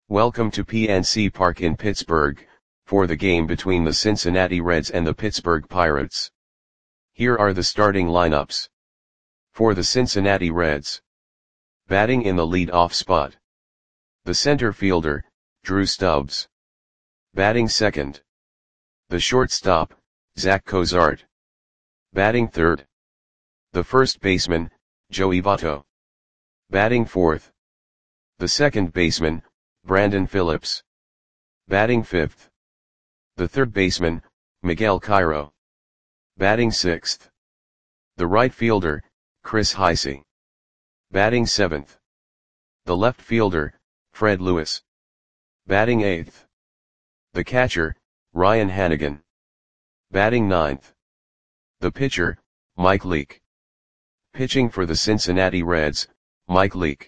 Welcome to PNC Park in Pittsburgh, for the game between the Cincinnati Reds and the Pittsburgh Pirates. Here are the starting lineups. For the Cincinnati Reds. Batting in the lead-off spot. The center fielder, Drew Stubbs. Batting second. The shortstop, Zach Cozart. Batting third. The first baseman, Joey Votto. Batting fourth. The second baseman, Brandon Phillips. Batting fifth. The third baseman, Miguel Cairo. Batting sixth. The right fielder, Chris Heisey. Batting seventh. The left fielder, Fred Lewis. Batting eighth. The catcher, Ryan Hanigan. Batting ninth. The pitcher, Mike Leake. Pitching for the Cincinnati Reds, Mike Leake.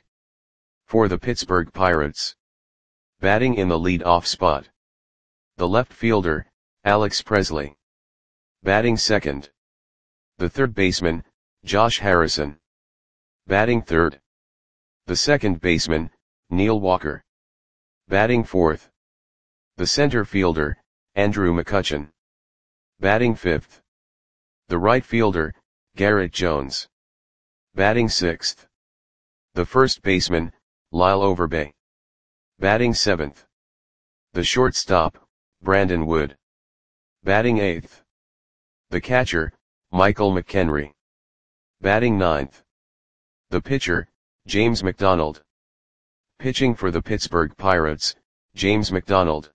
For the Pittsburgh Pirates. Batting in the lead-off spot. The left fielder, Alex Presley. Batting second. The third baseman, Josh Harrison. Batting third. The second baseman, Neil Walker. Batting fourth. The center fielder, Andrew McCutchen. Batting fifth. The right fielder, Garrett Jones. Batting sixth. The first baseman, Lyle Overbay. Batting seventh. The shortstop, Brandon Wood. Batting eighth. The catcher, Michael McHenry. Batting ninth. The pitcher, James McDonald. Pitching for the Pittsburgh Pirates, James McDonald.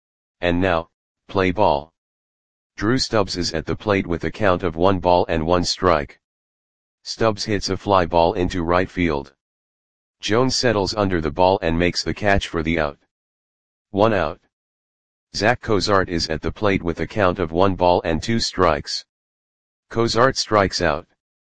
And now, play ball. Drew Stubbs is at the plate with a count of 1 strike. Stubbs hits a fly ball into right field. Jones settles under the ball and makes the catch for the out. 1 out. Zach Cozart is at the plate with a count of 1 strikes. Cozart strikes out.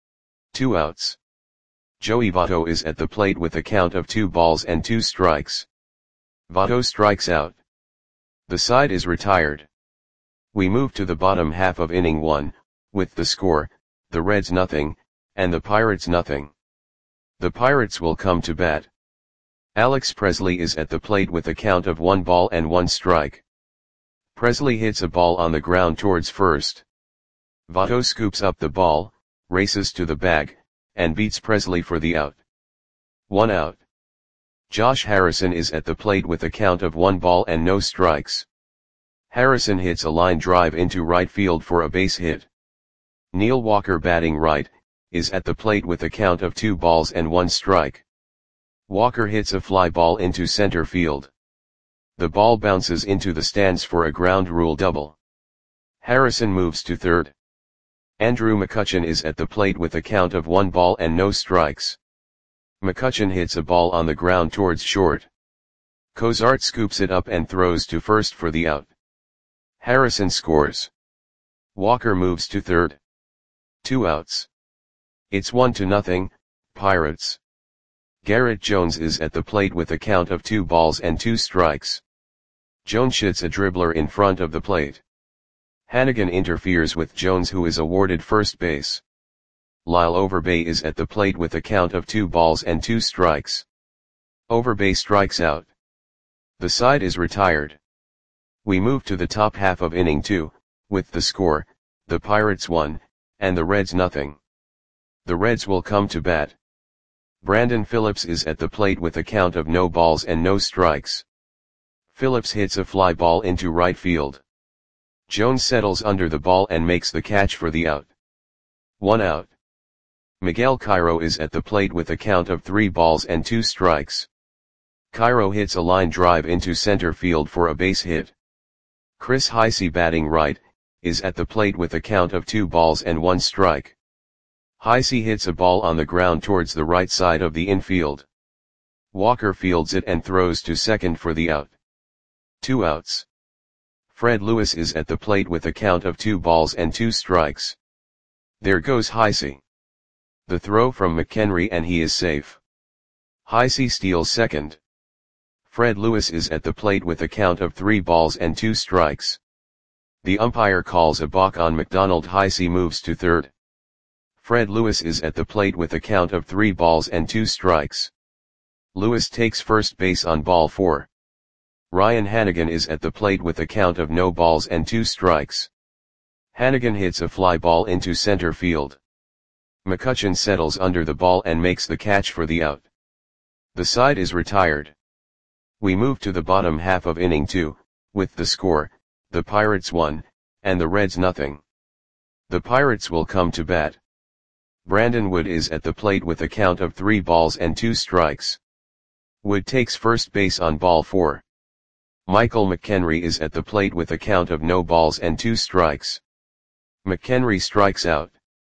2 outs. Joey Votto is at the plate with a count of 2 strikes. Votto strikes out. The side is retired. We move to the bottom half of inning 1, with the score, the Reds nothing, and the Pirates nothing. The Pirates will come to bat. Alex Presley is at the plate with a count of 1 strike. Presley hits a ball on the ground towards first. Votto scoops up the ball, races to the bag, and beats Presley for the out. 1 out. Josh Harrison is at the plate with a count of 1 strikes. Harrison hits a line drive into right field for a base hit. Neil Walker, batting right, is at the plate with a count of 2 strike. Walker hits a fly ball into center field. The ball bounces into the stands for a ground rule double. Harrison moves to third. Andrew McCutchen is at the plate with a count of 1 strikes. McCutchen hits a ball on the ground towards short. Cozart scoops it up and throws to first for the out. Harrison scores. Walker moves to third. 2 outs. It's 1-0, Pirates. Garrett Jones is at the plate with a count of 2 strikes. Jones shoots a dribbler in front of the plate. Hanigan interferes with Jones, who is awarded first base. Lyle Overbay is at the plate with a count of 2 strikes. Overbay strikes out. The side is retired. We move to the top half of inning 2, with the score, the Pirates 1, and the Reds nothing. The Reds will come to bat. Brandon Phillips is at the plate with a count of no strikes. Phillips hits a fly ball into right field. Jones settles under the ball and makes the catch for the out. 1 out. Miguel Cairo is at the plate with a count of 3 strikes. Cairo hits a line drive into center field for a base hit. Chris Heisey, batting right, is at the plate with a count of 2 strike. Heisey hits a ball on the ground towards the right side of the infield. Walker fields it and throws to second for the out. 2 outs. Fred Lewis is at the plate with a count of 2 strikes. There goes Heisey. The throw from McHenry and he is safe. Heisey steals second. Fred Lewis is at the plate with a count of 3 strikes. The umpire calls a balk on McDonald. Heisey moves to third. Fred Lewis is at the plate with a count of 3 strikes. Lewis takes first base on ball 4. Ryan Hanigan is at the plate with a count of no balls and 2 strikes. Hanigan hits a fly ball into center field. McCutchen settles under the ball and makes the catch for the out. The side is retired. We move to the bottom half of inning 2, with the score, the Pirates 1, and the Reds nothing. The Pirates will come to bat. Brandon Wood is at the plate with a count of 3 balls and 2 strikes. Wood takes first base on ball 4. Michael McHenry is at the plate with a count of no balls and 2 strikes. McHenry strikes out.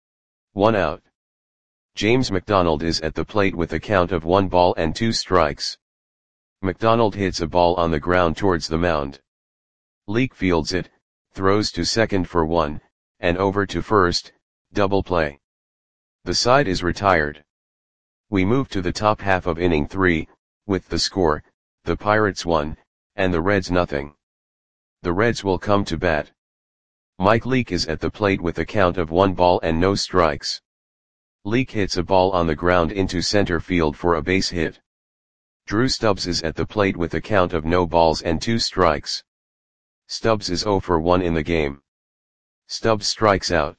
1 out. James McDonald is at the plate with a count of 1 ball and 2 strikes. McDonald hits a ball on the ground towards the mound. Leake fields it, throws to second for 1, and over to first, double play. The side is retired. We move to the top half of inning 3, with the score, the Pirates 1, and the Reds nothing. The Reds will come to bat. Mike Leake is at the plate with a count of 1 ball and no strikes. Leake hits a ball on the ground into center field for a base hit. Drew Stubbs is at the plate with a count of no balls and 2 strikes. Stubbs is 0 for 1 in the game. Stubbs strikes out.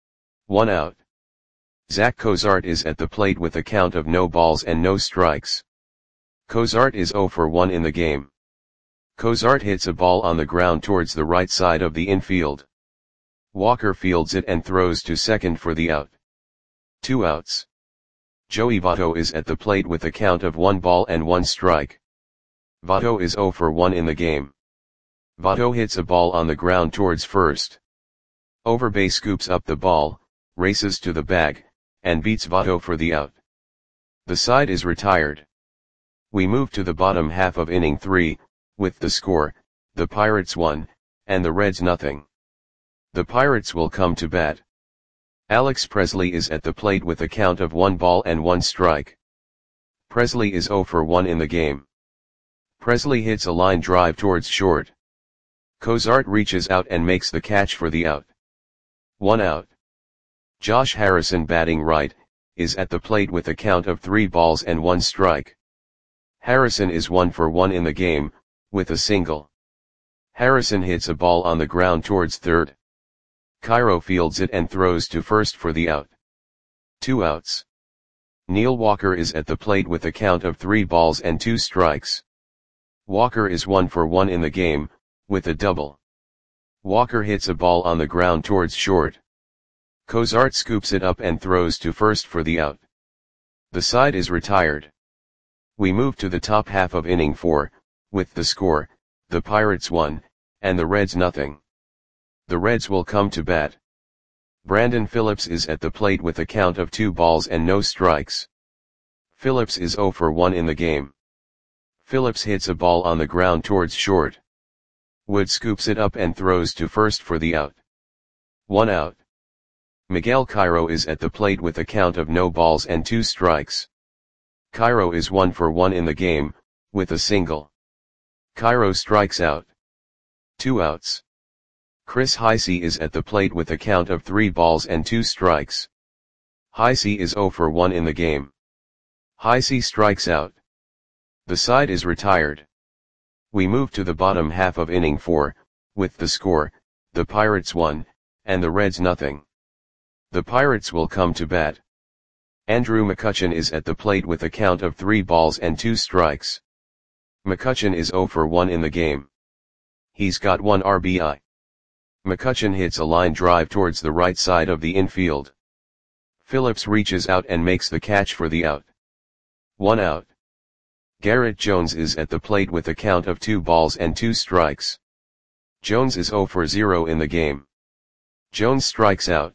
1 out. Zach Cozart is at the plate with a count of no balls and no strikes. Cozart is 0 for 1 in the game. Cozart hits a ball on the ground towards the right side of the infield. Walker fields it and throws to second for the out. 2 outs. Joey Votto is at the plate with a count of 1 ball and 1 strike. Votto is 0 for 1 in the game. Votto hits a ball on the ground towards first. Overbay scoops up the ball, races to the bag, and beats Votto for the out. The side is retired. We move to the bottom half of inning 3, with the score, the Pirates 1, and the Reds nothing. The Pirates will come to bat. Alex Presley is at the plate with a count of 1 ball and 1 strike. Presley is 0 for 1 in the game. Presley hits a line drive towards short. Cozart reaches out and makes the catch for the out. 1 out. Josh Harrison, batting right, is at the plate with a count of 3 balls and 1 strike. Harrison is 1 for 1 in the game, with a single. Harrison hits a ball on the ground towards third. Cairo fields it and throws to first for the out. 2 outs. Neil Walker is at the plate with a count of 3 balls and 2 strikes. Walker is 1 for 1 in the game, with a double. Walker hits a ball on the ground towards short. Cozart scoops it up and throws to first for the out. The side is retired. We move to the top half of inning 4, with the score, the Pirates 1, and the Reds nothing. The Reds will come to bat. Brandon Phillips is at the plate with a count of 2 balls and no strikes. Phillips is 0 for 1 in the game. Phillips hits a ball on the ground towards short. Wood scoops it up and throws to first for the out. 1 out. Miguel Cairo is at the plate with a count of no balls and 2 strikes. Cairo is 1 for 1 in the game, with a single. Cairo strikes out. 2 outs. Chris Heisey is at the plate with a count of 3 balls and 2 strikes. Heisey is 0 for 1 in the game. Heisey strikes out. The side is retired. We move to the bottom half of inning 4, with the score, the Pirates 1, and the Reds nothing. The Pirates will come to bat. Andrew McCutchen is at the plate with a count of 3 balls and 2 strikes. McCutchen is 0 for 1 in the game. He's got 1 RBI. McCutchen hits a line drive towards the right side of the infield. Phillips reaches out and makes the catch for the out. 1 out. Garrett Jones is at the plate with a count of 2 balls and 2 strikes. Jones is 0 for 0 in the game. Jones strikes out.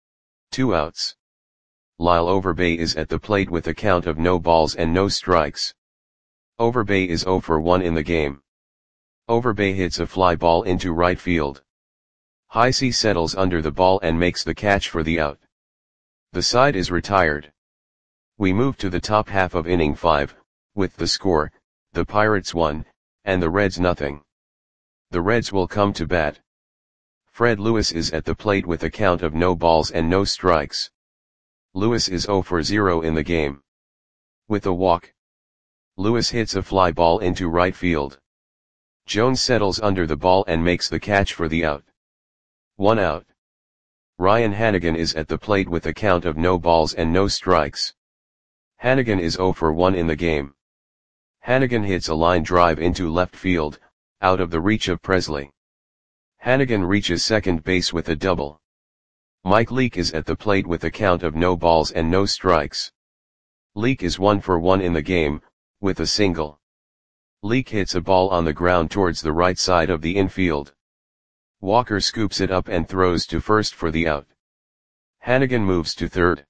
2 outs. Lyle Overbay is at the plate with a count of no balls and no strikes. Overbay is 0 for 1 in the game. Overbay hits a fly ball into right field. Heisey settles under the ball and makes the catch for the out. The side is retired. We move to the top half of inning 5, with the score, the Pirates 1, and the Reds nothing. The Reds will come to bat. Fred Lewis is at the plate with a count of no balls and no strikes. Lewis is 0 for 0 in the game. With a walk. Lewis hits a fly ball into right field. Jones settles under the ball and makes the catch for the out. 1 out. Ryan Hanigan is at the plate with a count of no balls and no strikes. Hanigan is 0 for 1 in the game. Hanigan hits a line drive into left field, out of the reach of Presley. Hanigan reaches second base with a double. Mike Leake is at the plate with a count of no balls and no strikes. Leake is 1 for 1 in the game, with a single. Leake hits a ball on the ground towards the right side of the infield. Walker scoops it up and throws to first for the out. Hanigan moves to third.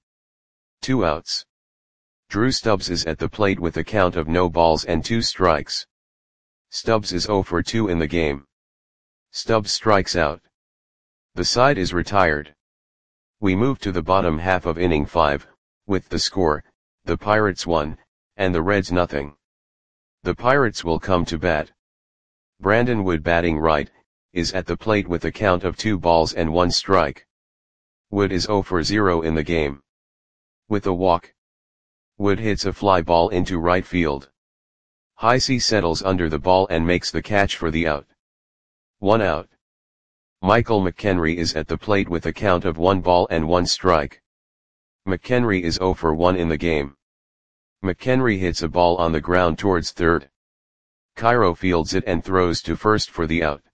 2 outs. Drew Stubbs is at the plate with a count of no balls and 2 strikes. Stubbs is 0 for 2 in the game. Stubbs strikes out. The side is retired. We move to the bottom half of inning 5, with the score, the Pirates 1, and the Reds nothing. The Pirates will come to bat. Brandon Wood, batting right, is at the plate with a count of 2 balls and 1 strike. Wood is 0 for 0 in the game. With a walk, Wood hits a fly ball into right field. Heisey settles under the ball and makes the catch for the out. 1 out. Michael McHenry is at the plate with a count of 1 ball and 1 strike. McHenry is 0 for 1 in the game. McHenry hits a ball on the ground towards third. Cairo fields it and throws to first for the out.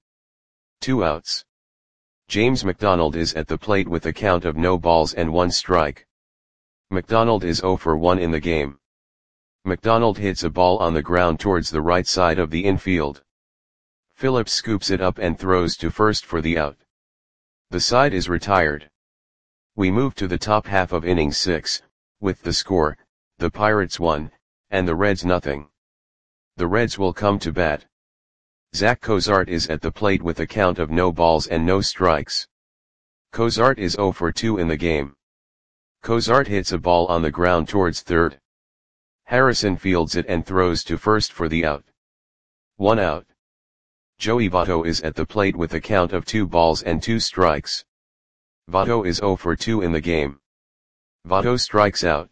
2 outs. James McDonald is at the plate with a count of no balls and 1 strike. McDonald is 0 for 1 in the game. McDonald hits a ball on the ground towards the right side of the infield. Phillips scoops it up and throws to first for the out. The side is retired. We move to the top half of inning 6, with the score, the Pirates 1, and the Reds nothing. The Reds will come to bat. Zach Cozart is at the plate with a count of no balls and no strikes. Cozart is 0 for 2 in the game. Cozart hits a ball on the ground towards third. Harrison fields it and throws to first for the out. 1 out. Joey Votto is at the plate with a count of 2 balls and 2 strikes. Votto is 0 for 2 in the game. Votto strikes out.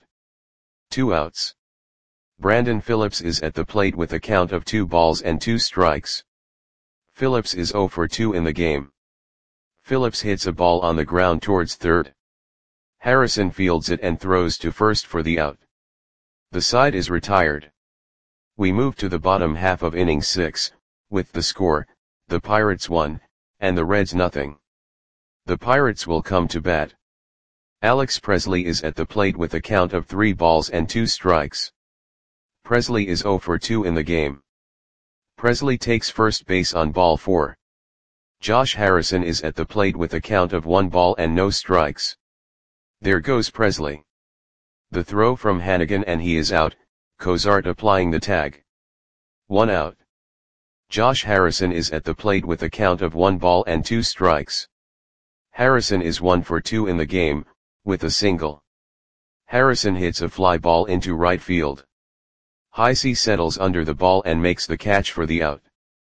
2 outs. Brandon Phillips is at the plate with a count of 2 balls and 2 strikes. Phillips is 0 for 2 in the game. Phillips hits a ball on the ground towards third. Harrison fields it and throws to first for the out. The side is retired. We move to the bottom half of inning 6, with the score, the Pirates 1, and the Reds nothing. The Pirates will come to bat. Alex Presley is at the plate with a count of 3 balls and 2 strikes. Presley is 0 for 2 in the game. Presley takes first base on ball 4. Josh Harrison is at the plate with a count of 1 ball and no strikes. There goes Presley. The throw from Hanigan and he is out, Cozart applying the tag. 1 out. Josh Harrison is at the plate with a count of 1 ball and 2 strikes. Harrison is 1 for 2 in the game, with a single. Harrison hits a fly ball into right field. Heisey settles under the ball and makes the catch for the out.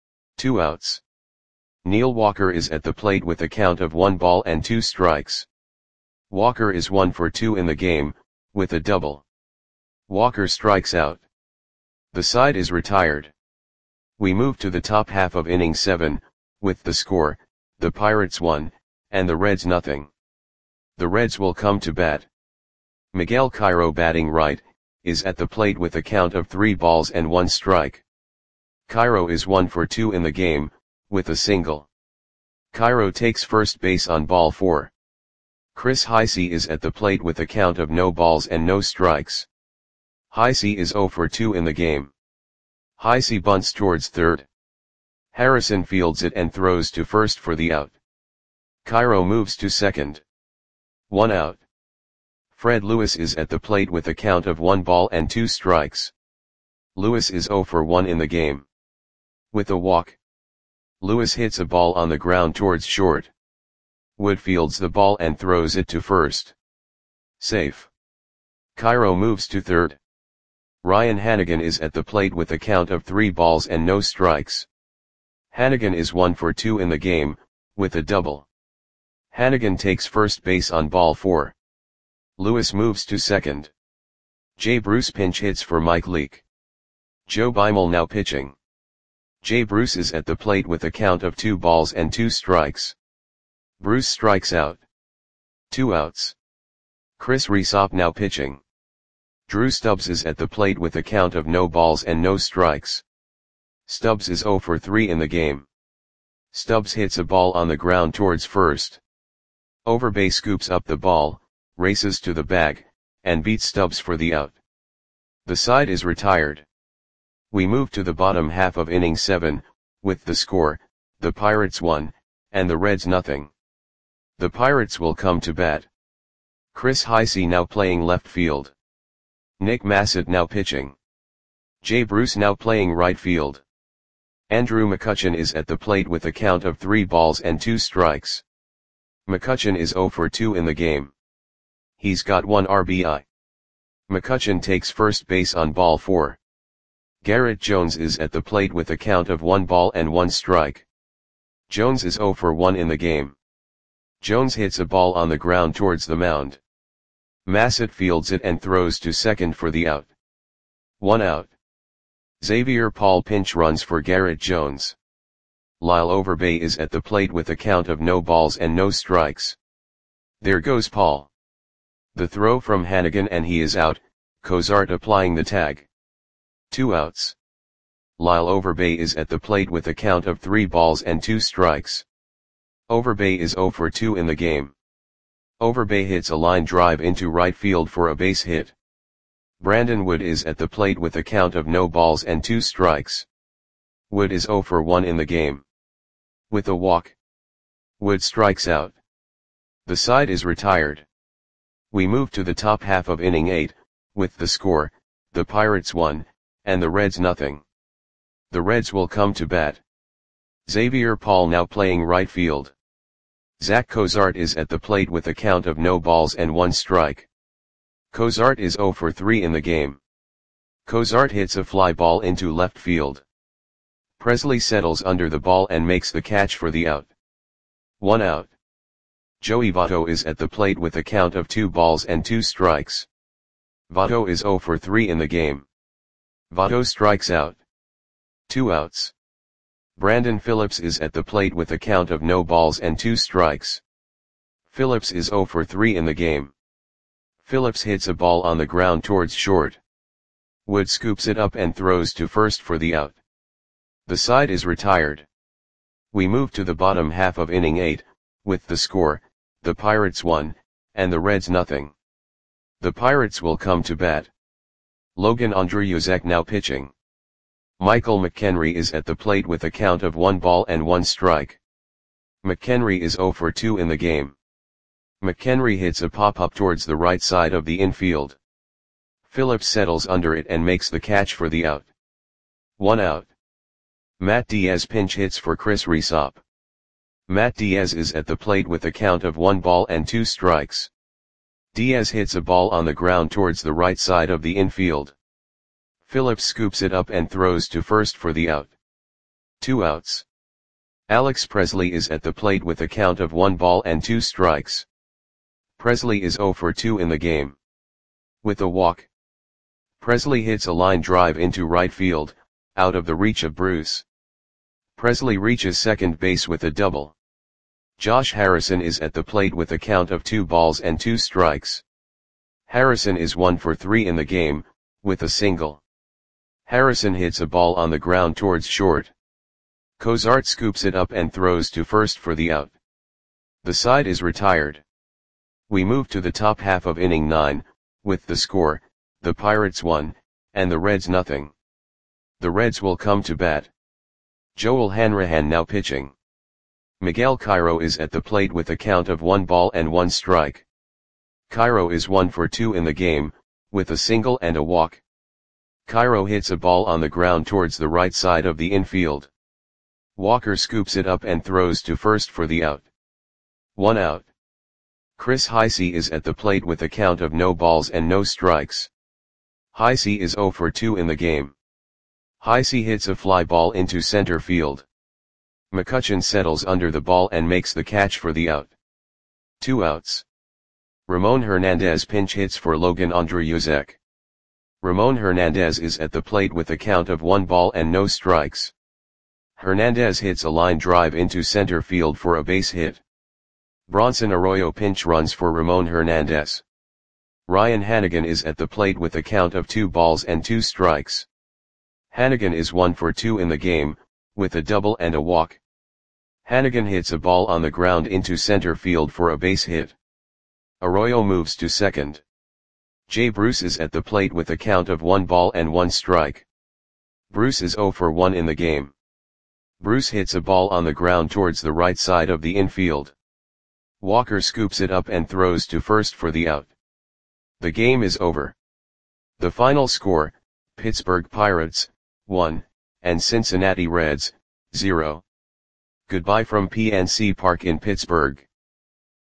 2 outs. Neil Walker is at the plate with a count of 1 ball and 2 strikes. Walker is 1 for 2 in the game, with a double. Walker strikes out. The side is retired. We move to the top half of inning 7, with the score, the Pirates 1, and the Reds nothing. The Reds will come to bat. Miguel Cairo, batting right, is at the plate with a count of 3 balls and 1 strike. Cairo is 1 for 2 in the game, with a single. Cairo takes first base on ball 4. Chris Heisey is at the plate with a count of no balls and no strikes. Heisey is 0 for 2 in the game. Heisey bunts towards third. Harrison fields it and throws to first for the out. Cairo moves to second. 1 out. Fred Lewis is at the plate with a count of 1 ball and 2 strikes. Lewis is 0 for 1 in the game. With a walk, Lewis hits a ball on the ground towards short. Wood fields the ball and throws it to first. Safe. Cairo moves to third. Ryan Hanigan is at the plate with a count of 3 balls and no strikes. Hanigan is 1 for 2 in the game, with a double. Hanigan takes first base on ball 4. Lewis moves to second. Jay Bruce pinch hits for Mike Leake. Joe Beimel now pitching. Jay Bruce is at the plate with a count of 2 balls and 2 strikes. Bruce strikes out. 2 outs. Chris Rhysop now pitching. Drew Stubbs is at the plate with a count of no balls and no strikes. Stubbs is 0 for 3 in the game. Stubbs hits a ball on the ground towards first. Overbay scoops up the ball, races to the bag, and beats Stubbs for the out. The side is retired. We move to the bottom half of inning 7, with the score, the Pirates 1, and the Reds nothing. The Pirates will come to bat. Chris Heisey now playing left field. Nick Massett now pitching. Jay Bruce now playing right field. Andrew McCutchen is at the plate with a count of 3 balls and 2 strikes. McCutchen is 0 for 2 in the game. He's got 1 RBI. McCutchen takes first base on ball 4. Garrett Jones is at the plate with a count of 1 ball and 1 strike. Jones is 0 for 1 in the game. Jones hits a ball on the ground towards the mound. Massett fields it and throws to second for the out. 1 out. Xavier Paul pinch runs for Garrett Jones. Lyle Overbay is at the plate with a count of no balls and no strikes. There goes Paul. The throw from Hannigan and he is out, Cozart applying the tag. 2 outs. Lyle Overbay is at the plate with a count of 3 balls and 2 strikes. Overbay is 0 for 2 in the game. Overbay hits a line drive into right field for a base hit. Brandon Wood is at the plate with a count of no balls and 2 strikes. Wood is 0 for 1 in the game. With a walk, Wood strikes out. The side is retired. We move to the top half of inning 8, with the score, the Pirates 1, and the Reds nothing. The Reds will come to bat. Xavier Paul now playing right field. Zach Cozart is at the plate with a count of no balls and 1 strike. Cozart is 0 for 3 in the game. Cozart hits a fly ball into left field. Presley settles under the ball and makes the catch for the out. 1 out. Joey Votto is at the plate with a count of 2 balls and 2 strikes. Votto is 0 for 3 in the game. Votto strikes out. 2 outs. Brandon Phillips is at the plate with a count of no balls and 2 strikes. Phillips is 0 for 3 in the game. Phillips hits a ball on the ground towards short. Wood scoops it up and throws to first for the out. The side is retired. We move to the bottom half of inning 8, with the score, the Pirates 1, and the Reds nothing. The Pirates will come to bat. Logan Andreyuzek now pitching. Michael McHenry is at the plate with a count of 1 ball and 1 strike. McHenry is 0 for 2 in the game. McHenry hits a pop-up towards the right side of the infield. Phillips settles under it and makes the catch for the out. 1 out. Matt Diaz pinch hits for Chris Rhysop. Matt Diaz is at the plate with a count of 1 ball and 2 strikes. Diaz hits a ball on the ground towards the right side of the infield. Phillips scoops it up and throws to first for the out. 2 outs. Alex Presley is at the plate with a count of 1 ball and 2 strikes. Presley is 0 for 2 in the game. With a walk, Presley hits a line drive into right field, out of the reach of Bruce. Presley reaches second base with a double. Josh Harrison is at the plate with a count of 2 balls and 2 strikes. Harrison is 1 for 3 in the game, with a single. Harrison hits a ball on the ground towards short. Cozart scoops it up and throws to first for the out. The side is retired. We move to the top half of inning 9, with the score, the Pirates 1, and the Reds nothing. The Reds will come to bat. Joel Hanrahan now pitching. Miguel Cairo is at the plate with a count of 1 ball and 1 strike. Cairo is 1 for 2 in the game, with a single and a walk. Cairo hits a ball on the ground towards the right side of the infield. Walker scoops it up and throws to first for the out. 1 out. Chris Heisey is at the plate with a count of no balls and no strikes. Heisey is 0 for 2 in the game. Heisey hits a fly ball into center field. McCutchen settles under the ball and makes the catch for the out. 2 outs. Ramon Hernandez pinch hits for Logan Andreyuzek. Ramon Hernandez is at the plate with a count of 1 ball and no strikes. Hernandez hits a line drive into center field for a base hit. Bronson Arroyo pinch runs for Ramon Hernandez. Ryan Hanigan is at the plate with a count of 2 balls and 2 strikes. Hanigan is 1 for 2 in the game, with a double and a walk. Hanigan hits a ball on the ground into center field for a base hit. Arroyo moves to second. Jay Bruce is at the plate with a count of 1 ball and 1 strike. Bruce is 0 for 1 in the game. Bruce hits a ball on the ground towards the right side of the infield. Walker scoops it up and throws to first for the out. The game is over. The final score, Pittsburgh Pirates, 1, and Cincinnati Reds, 0. Goodbye from PNC Park in Pittsburgh.